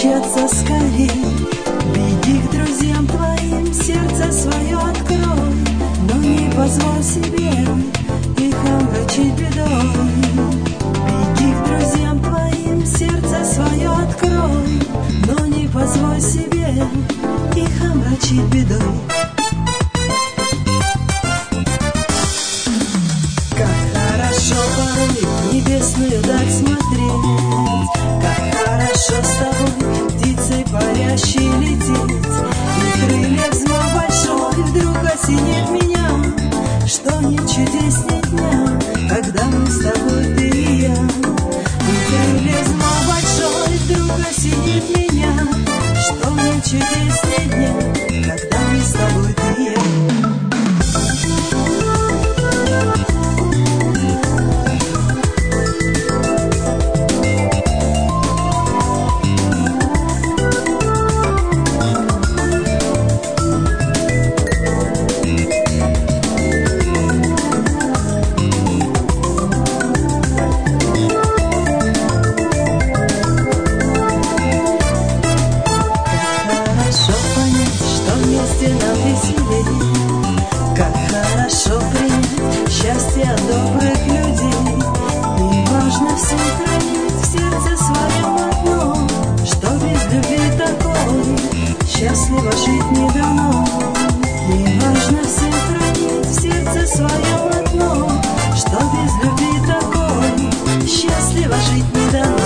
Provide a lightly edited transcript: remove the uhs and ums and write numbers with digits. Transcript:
прощаться скорей. Беги к друзьям твоим, сердце свое открой, но не позволь себе их омрачить бедой. Беги к друзьям твоим, сердце свое открой, но не позволь себе их омрачить бедой. Как хорошо порой в небесную даль смотреть, как хорошо с тобой птицей парящей лететь, и крылья взмах большой вдруг осенит меня, что нет чудесней дня, когда мы с тобой ты и я. И крылья взмах большой вдруг осенит меня, что нет чудесней дня, когда мы с тобой ты и я. Нам веселей, как хорошо принять счастье от добрых людей. И важно все хранить в сердце своем одно, что без любви такой счастливо жить не дано. И важно все хранить в сердце своем одно, что без любви такой счастливо жить не дано.